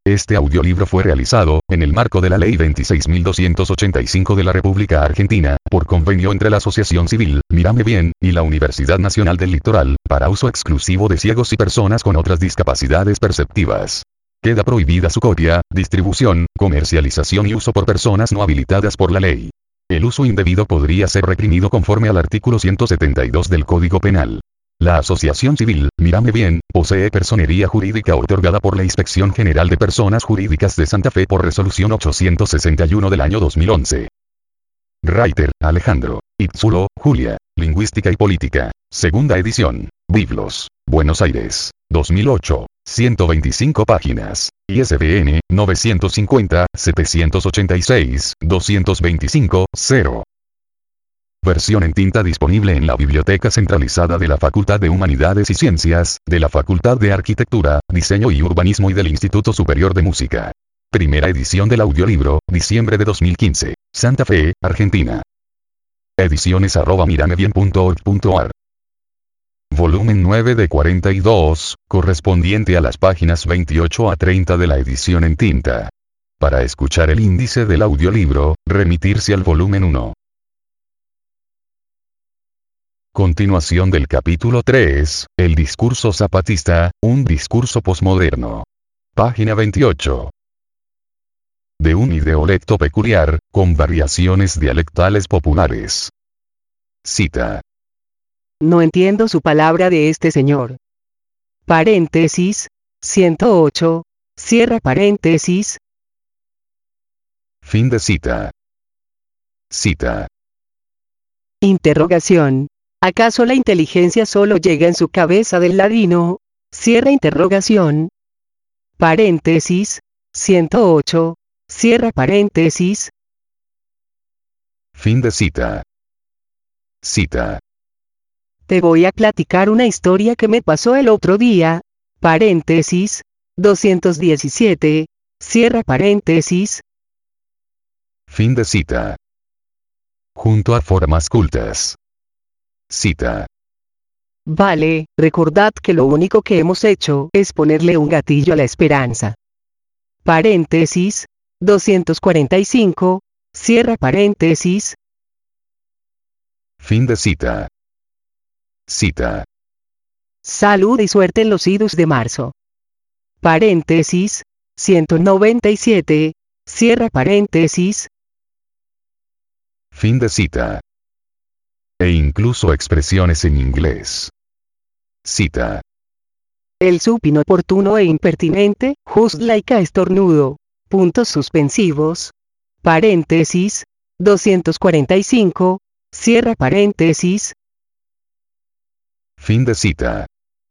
Este audiolibro fue realizado, en el marco de la Ley 26.285 de la República Argentina, por convenio entre la Asociación Civil, Mírame Bien, y la Universidad Nacional del Litoral, para uso exclusivo de ciegos y personas con otras discapacidades perceptivas. Queda prohibida su copia, distribución, comercialización y uso por personas no habilitadas por la ley. El uso indebido podría ser reprimido conforme al artículo 172 del Código Penal. La Asociación Civil, Mírame Bien, posee personería jurídica otorgada por la Inspección General de Personas Jurídicas de Santa Fe por resolución 861 del año 2011. Reiter, Alejandro. Itzulo, Julia. Lingüística y Política. Segunda edición. Biblos. Buenos Aires. 2008. 125 páginas. ISBN, 950-786-225-0. Versión en tinta disponible en la Biblioteca Centralizada de la Facultad de Humanidades y Ciencias, de la Facultad de Arquitectura, Diseño y Urbanismo y del Instituto Superior de Música. Primera edición del audiolibro, diciembre de 2015. Santa Fe, Argentina. Ediciones@miramebien.org.ar. Volumen 9 de 42, correspondiente a las páginas 28 a 30 de la edición en tinta. Para escuchar el índice del audiolibro, remitirse al volumen 1. Continuación del capítulo 3, El discurso zapatista, un discurso posmoderno. Página 28. De un ideolecto peculiar, con variaciones dialectales populares. Cita. No entiendo su palabra de este señor. Paréntesis, 108, cierra paréntesis. Fin de cita. Cita. Interrogación. ¿Acaso la inteligencia solo llega en su cabeza del ladino? Cierra interrogación. Paréntesis, 108, cierra paréntesis. Fin de cita. Cita. Te voy a platicar una historia que me pasó el otro día. Paréntesis, 217, cierra paréntesis. Fin de cita. Junto a formas cultas. Cita. Vale, recordad que lo único que hemos hecho es ponerle un gatillo a la esperanza. Paréntesis, 245, cierra paréntesis. Fin de cita. Cita. Salud y suerte en los idus de marzo. Paréntesis, 197, cierra paréntesis. Fin de cita. E incluso expresiones en inglés. Cita. El sup inoportuno e impertinente, just like a estornudo. Puntos suspensivos. Paréntesis, 245, cierra paréntesis. Fin de cita.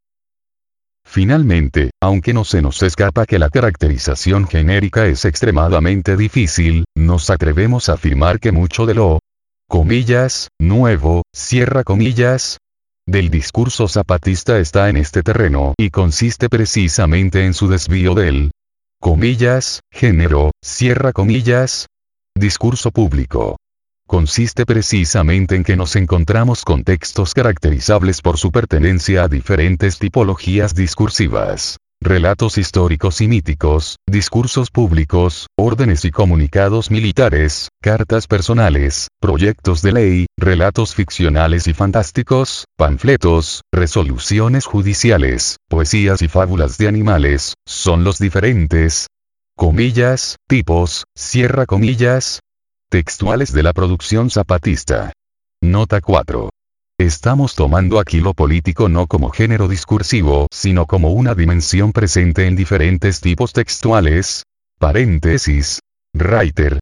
Finalmente, aunque no se nos escapa que la caracterización genérica es extremadamente difícil, nos atrevemos a afirmar que mucho de lo comillas, nuevo, cierra comillas, del discurso zapatista está en este terreno y consiste precisamente en su desvío del comillas, género, cierra comillas, discurso público. Consiste precisamente en que nos encontramos con textos caracterizables por su pertenencia a diferentes tipologías discursivas. Relatos históricos y míticos, discursos públicos, órdenes y comunicados militares, cartas personales, proyectos de ley, relatos ficcionales y fantásticos, panfletos, resoluciones judiciales, poesías y fábulas de animales, son los diferentes comillas, tipos, cierra comillas, textuales de la producción zapatista. Nota 4. Estamos tomando aquí lo político no como género discursivo, sino como una dimensión presente en diferentes tipos textuales. Paréntesis. Reiter,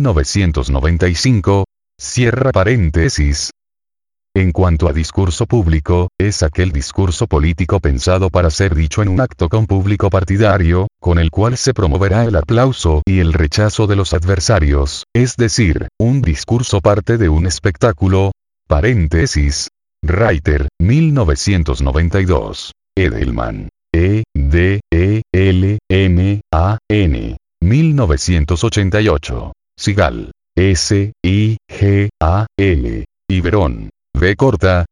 1995. Cierra paréntesis. En cuanto a discurso público, es aquel discurso político pensado para ser dicho en un acto con público partidario, con el cual se promoverá el aplauso y el rechazo de los adversarios, es decir, un discurso parte de un espectáculo. Paréntesis. Reiter, 1992. Edelman. E-D-E-L-M-A-N. 1988. Sigal. S-I-G-A-L. Iberón. V corta,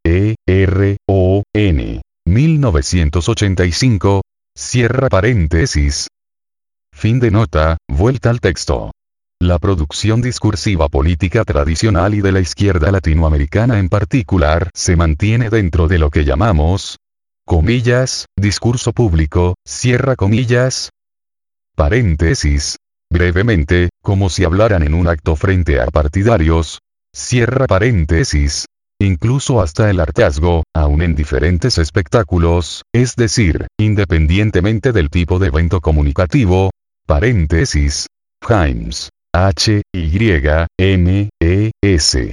E-R-O-N. 1985. Cierra paréntesis. Fin de nota, vuelta al texto. La producción discursiva política tradicional y de la izquierda latinoamericana en particular se mantiene dentro de lo que llamamos, comillas, discurso público, cierra comillas, paréntesis, brevemente, como si hablaran en un acto frente a partidarios, cierra paréntesis, incluso hasta el hartazgo, aun en diferentes espectáculos, es decir, independientemente del tipo de evento comunicativo, paréntesis, James, H. Y. M. E. S.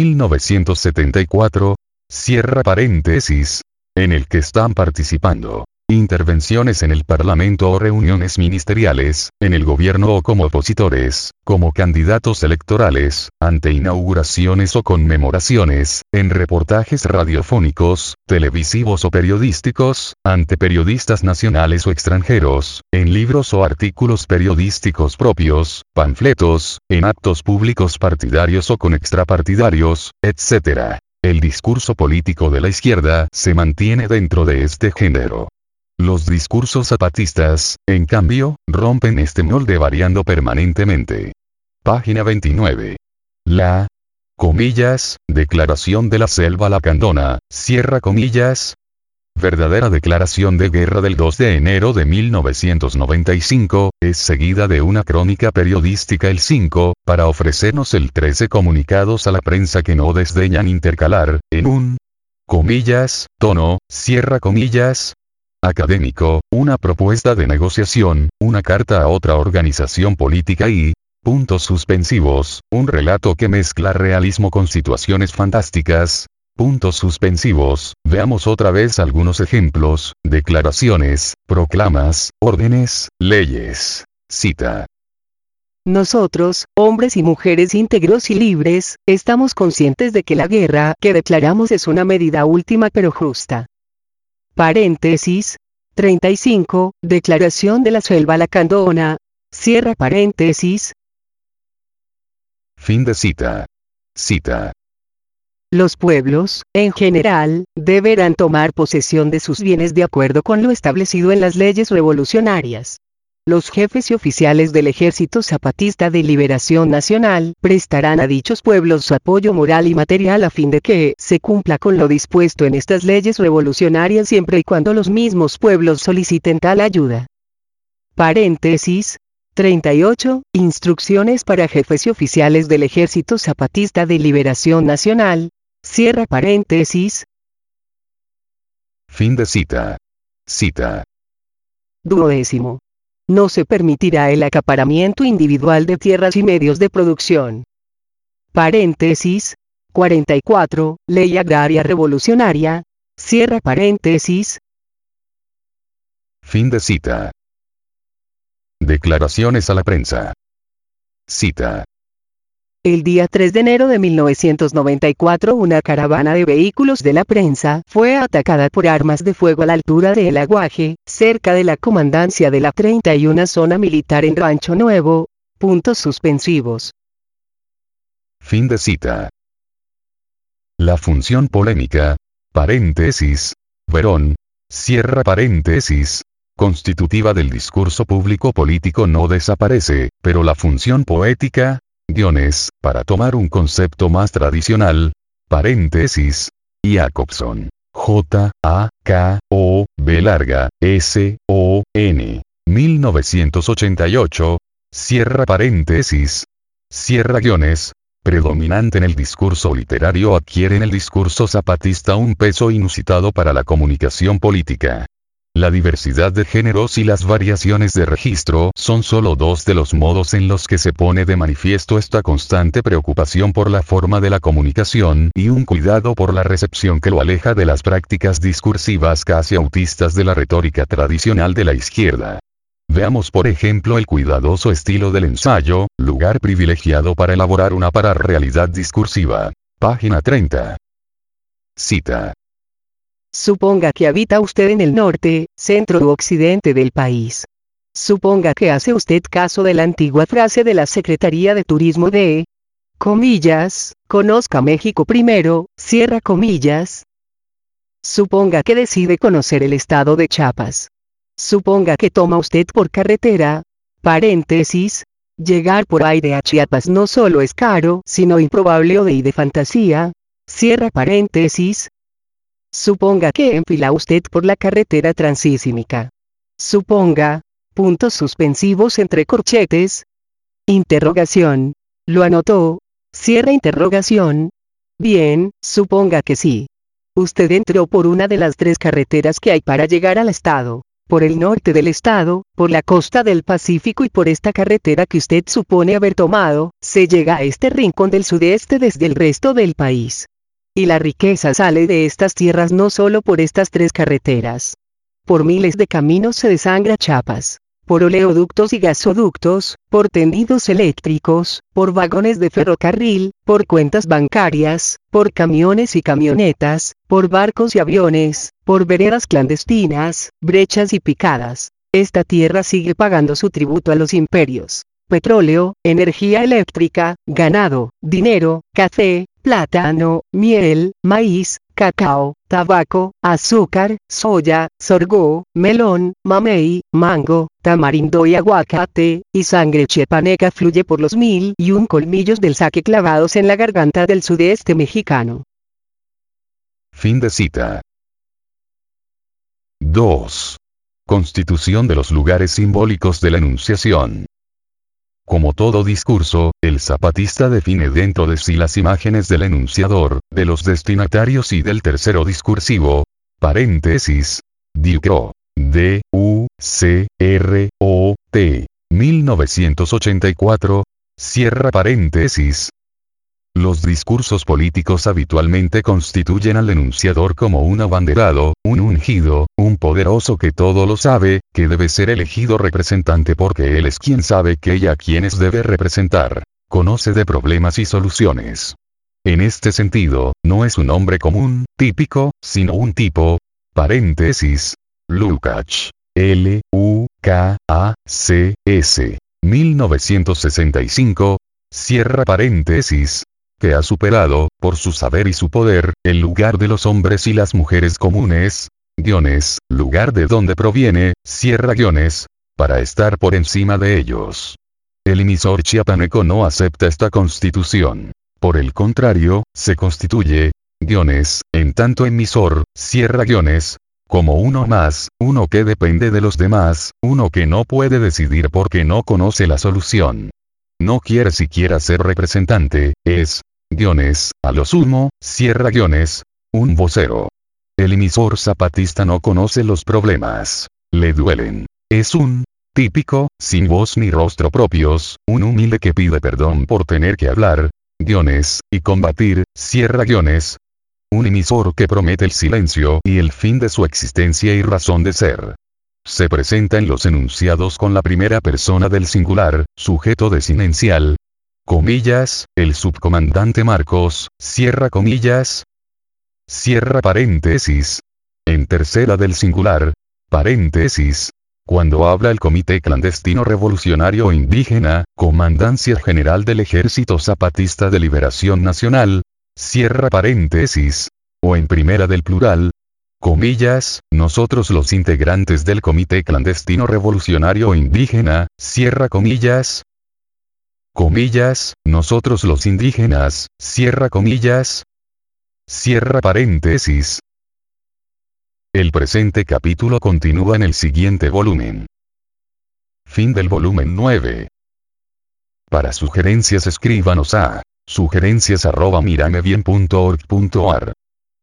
1974, cierra paréntesis, en el que están participando. Intervenciones en el Parlamento o reuniones ministeriales, en el gobierno o como opositores, como candidatos electorales, ante inauguraciones o conmemoraciones, en reportajes radiofónicos, televisivos o periodísticos, ante periodistas nacionales o extranjeros, en libros o artículos periodísticos propios, panfletos, en actos públicos partidarios o con extrapartidarios, etc. El discurso político de la izquierda se mantiene dentro de este género. Los discursos zapatistas, en cambio, rompen este molde variando permanentemente. Página 29. La, comillas, Declaración de la Selva Lacandona, cierra comillas, verdadera declaración de guerra del 2 de enero de 1995, es seguida de una crónica periodística el 5, para ofrecernos el 13 comunicados a la prensa que no desdeñan intercalar, en un, comillas, tono, cierra comillas, académico, una propuesta de negociación, una carta a otra organización política y, puntos suspensivos, un relato que mezcla realismo con situaciones fantásticas, puntos suspensivos, veamos otra vez algunos ejemplos, declaraciones, proclamas, órdenes, leyes. Cita. Nosotros, hombres y mujeres íntegros y libres, estamos conscientes de que la guerra que declaramos es una medida última pero justa. Paréntesis, 35, Declaración de la Selva Lacandona, cierra paréntesis. Fin de cita. Cita. Los pueblos, en general, deberán tomar posesión de sus bienes de acuerdo con lo establecido en las leyes revolucionarias. Los jefes y oficiales del Ejército Zapatista de Liberación Nacional prestarán a dichos pueblos su apoyo moral y material a fin de que se cumpla con lo dispuesto en estas leyes revolucionarias siempre y cuando los mismos pueblos soliciten tal ayuda. Paréntesis. 38. Instrucciones para jefes y oficiales del Ejército Zapatista de Liberación Nacional. Cierra paréntesis. Fin de cita. Cita. 12. No se permitirá el acaparamiento individual de tierras y medios de producción. Paréntesis. 44. Ley Agraria Revolucionaria. Cierra paréntesis. Fin de cita. Declaraciones a la prensa. Cita. El día 3 de enero de 1994 una caravana de vehículos de la prensa fue atacada por armas de fuego a la altura de El Aguaje, cerca de la comandancia de la 31 Zona Militar en Rancho Nuevo. Puntos suspensivos. Fin de cita. La función polémica, paréntesis, Verón, cierra paréntesis, constitutiva del discurso público político no desaparece, pero la función poética, guiones, para tomar un concepto más tradicional, paréntesis, Jacobson, J. A. K. O. B. larga, S. O. N. 1988, cierra paréntesis, cierra guiones, predominante en el discurso literario adquiere en el discurso zapatista un peso inusitado para la comunicación política. La diversidad de géneros y las variaciones de registro son solo dos de los modos en los que se pone de manifiesto esta constante preocupación por la forma de la comunicación y un cuidado por la recepción que lo aleja de las prácticas discursivas casi autistas de la retórica tradicional de la izquierda. Veamos por ejemplo el cuidadoso estilo del ensayo, lugar privilegiado para elaborar una pararrealidad discursiva. Página 30. Cita. Suponga que habita usted en el norte, centro u occidente del país. Suponga que hace usted caso de la antigua frase de la Secretaría de Turismo de, comillas, conozca México primero, cierra comillas. Suponga que decide conocer el estado de Chiapas. Suponga que toma usted por carretera, Paréntesis. Llegar por aire a Chiapas no solo es caro, sino improbable o de fantasía. Cierra paréntesis. Suponga que enfila usted por la carretera transísmica. Suponga. Puntos suspensivos entre corchetes. Interrogación. ¿Lo anotó? Cierra interrogación. Bien, suponga que sí. Usted entró por una de las 3 carreteras que hay para llegar al estado. Por el norte del estado, por la costa del Pacífico y por esta carretera que usted supone haber tomado, se llega a este rincón del sudeste desde el resto del país. Y la riqueza sale de estas tierras no solo por estas 3 carreteras. Por miles de caminos se desangra Chiapas. Por oleoductos y gasoductos, por tendidos eléctricos, por vagones de ferrocarril, por cuentas bancarias, por camiones y camionetas, por barcos y aviones, por veredas clandestinas, brechas y picadas. Esta tierra sigue pagando su tributo a los imperios. Petróleo, energía eléctrica, ganado, dinero, café, plátano, miel, maíz, cacao, tabaco, azúcar, soya, sorgo, melón, mamey, mango, tamarindo y aguacate, y sangre chiapaneca fluye por los 1001 colmillos del saque clavados en la garganta del sudeste mexicano. Fin de cita. 2. Constitución de los lugares simbólicos de la Enunciación. Como todo discurso, el zapatista define dentro de sí las imágenes del enunciador, de los destinatarios y del tercero discursivo. Paréntesis. Ducrot. D-U-C-R-O-T. 1984. Cierra paréntesis. Los discursos políticos habitualmente constituyen al enunciador como un abanderado, un ungido, un poderoso que todo lo sabe, que debe ser elegido representante porque él es quien sabe que y a quienes debe representar. Conoce de problemas y soluciones. En este sentido, no es un hombre común, típico, sino un tipo. Paréntesis. Lukács. L-U-K-A-C-S. 1965. Cierra paréntesis. Que ha superado, por su saber y su poder, el lugar de los hombres y las mujeres comunes, lugar de donde proviene, cierra guiones, para estar por encima de ellos. El emisor chiapaneco no acepta esta constitución. Por el contrario, se constituye, en tanto emisor, cierra guiones, como uno más, uno que depende de los demás, uno que no puede decidir porque no conoce la solución. No quiere siquiera ser representante, es, a lo sumo, cierra guiones, un vocero. El emisor zapatista no conoce los problemas. Le duelen. Es un típico, sin voz ni rostro propios, un humilde que pide perdón por tener que hablar, y combatir, cierra guiones. Un emisor que promete el silencio y el fin de su existencia y razón de ser. Se presenta en los enunciados con la primera persona del singular, sujeto desinencial. Comillas, el subcomandante Marcos, cierra comillas. Cierra paréntesis. En tercera del singular, paréntesis. Cuando habla el Comité Clandestino Revolucionario Indígena, Comandancia General del Ejército Zapatista de Liberación Nacional, cierra paréntesis. O en primera del plural, comillas, nosotros los integrantes del Comité Clandestino Revolucionario Indígena, cierra comillas. Comillas, nosotros los indígenas, cierra comillas. Cierra paréntesis. El presente capítulo continúa en el siguiente volumen. Fin del volumen 9. Para sugerencias escríbanos a sugerencias@miramebien.org.ar